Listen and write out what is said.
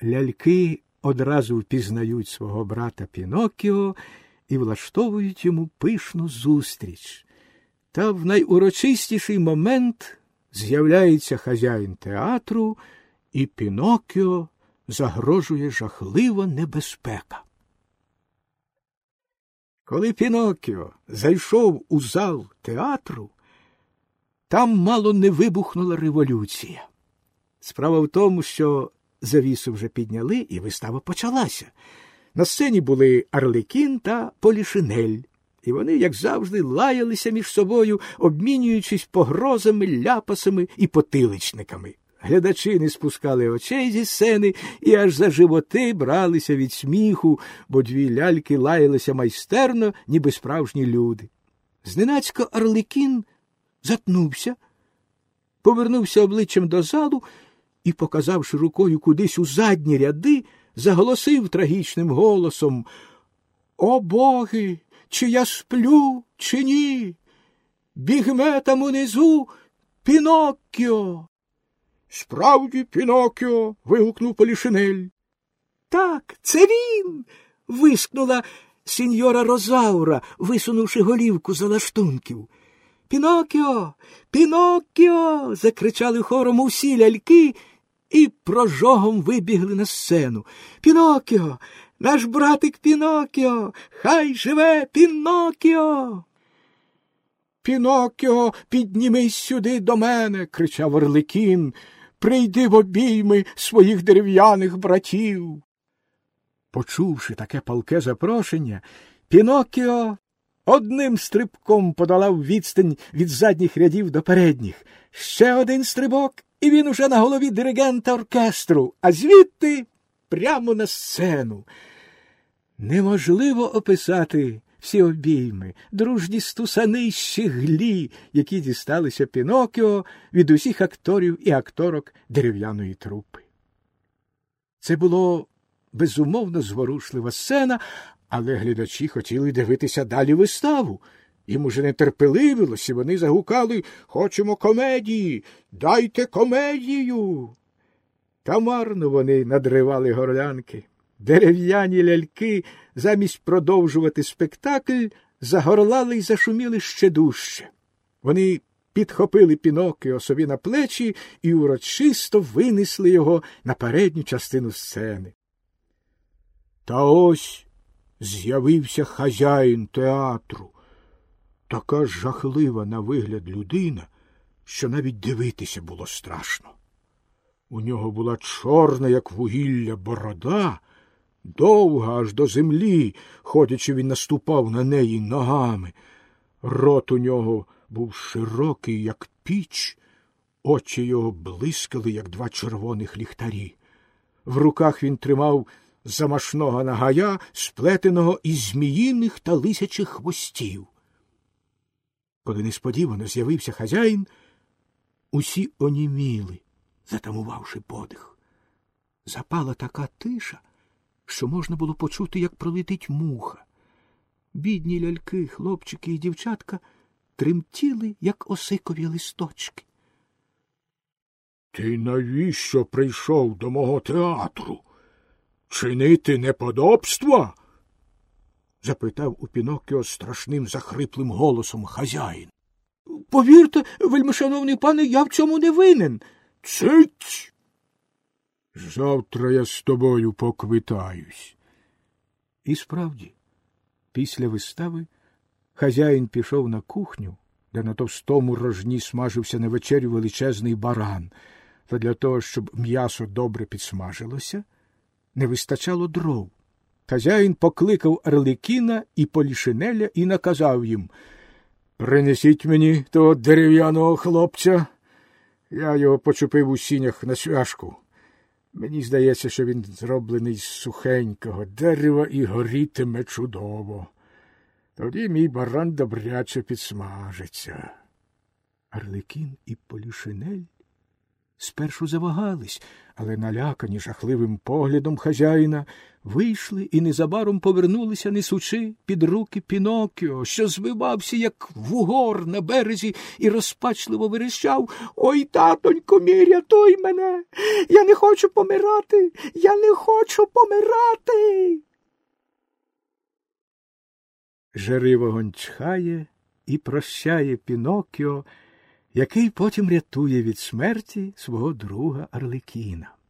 Ляльки одразу впізнають свого брата Піноккіо і влаштовують йому пишну зустріч. Та в найурочистіший момент з'являється хазяїн театру, і Піноккіо загрожує жахлива небезпека. Коли Піноккіо зайшов у зал театру, там мало не вибухнула революція. Справа в тому, що завісу вже підняли, і вистава почалася. На сцені були Арлекін та Полішинель, і вони, як завжди, лаялися між собою, обмінюючись погрозами, ляпасами і потиличниками. Глядачі не спускали очей зі сцени і аж за животи бралися від сміху, бо дві ляльки лаялися майстерно, ніби справжні люди. Зненацька Арлекін затнувся, повернувся обличчям до залу і, показавши рукою кудись у задні ряди, заголосив трагічним голосом: «О боги, чи я сплю, чи ні? Бігме там унизу Піноккіо!» «Справді, Піноккіо!» – вигукнув Полішинель. «Так, це він!» – вискнула сіньора Розаура, висунувши голівку за лаштунків. «Піноккіо! Піноккіо!» – закричали хором усі ляльки і прожогом вибігли на сцену. «Піноккіо! Наш братик Піноккіо! Хай живе Піноккіо!» «Піноккіо, піднімись сюди до мене!» – кричав Арлекін. «Прийди в обійми своїх дерев'яних братів!» Почувши таке палке запрошення, Піноккіо одним стрибком подолав відстань від задніх рядів до передніх. Ще один стрибок, і він уже на голові диригента оркестру, а звідти прямо на сцену. Неможливо описати всі обійми, дружні стусани й щеглі, які дісталися Піноккіо від усіх акторів і акторок дерев'яної трупи. Це було безумовно зворушлива сцена, але глядачі хотіли дивитися далі виставу. Їм уже не терпеливилось, і вони загукали: «Хочемо комедії! Дайте комедію!» Та марно вони надривали горлянки. Дерев'яні ляльки, замість продовжувати спектакль, загорлали й зашуміли ще дужче. Вони підхопили Піноккіо собі на плечі і урочисто винесли його на передню частину сцени. Та ось з'явився хазяїн театру. Така жахлива на вигляд людина, що навіть дивитися було страшно. У нього була чорна, як вугілля, борода, довга аж до землі, ходячи, він наступав на неї ногами. Рот у нього був широкий, як піч, очі його блискали, як два червоних ліхтарі. В руках він тримав замашного нагая, сплетеного із зміїних та лисячих хвостів. Коли несподівано з'явився хазяїн, усі оніміли, затамувавши подих. Запала така тиша, що можна було почути, як пролетить муха. Бідні ляльки, хлопчики і дівчатка тремтіли, як осикові листочки. «Ти навіщо прийшов до мого театру? Чинити неподобства?» – запитав у Піноккіо страшним захриплим голосом хазяїн. «Повірте, вельмишановний пане, я в цьому не винен». «Цить! Завтра я з тобою поквитаюсь». І справді, після вистави хазяїн пішов на кухню, де на товстому рожні смажився на вечерю величезний баран, та для того, щоб м'ясо добре підсмажилося, не вистачало дров. Хазяїн покликав Арлекіна і Полішинеля і наказав їм: «Принесіть мені того дерев'яного хлопця. Я його почепив у сінях на цвяшку. Мені здається, що він зроблений з сухенького дерева і горітиме чудово. Тоді мій баран добряче підсмажиться». Арлекін і Полішинель спершу завагались, але, налякані жахливим поглядом хазяїна, вийшли і незабаром повернулися, несучи під руки Пінокіо, що звивався, як вугор на березі, і розпачливо верещав: «Ой, татонько мій, рятуй мене! Я не хочу помирати! Я не хочу помирати!» Жарий вогонь чхає і прощає Пінокіо, який потім рятує від смерті свого друга Арлекіна.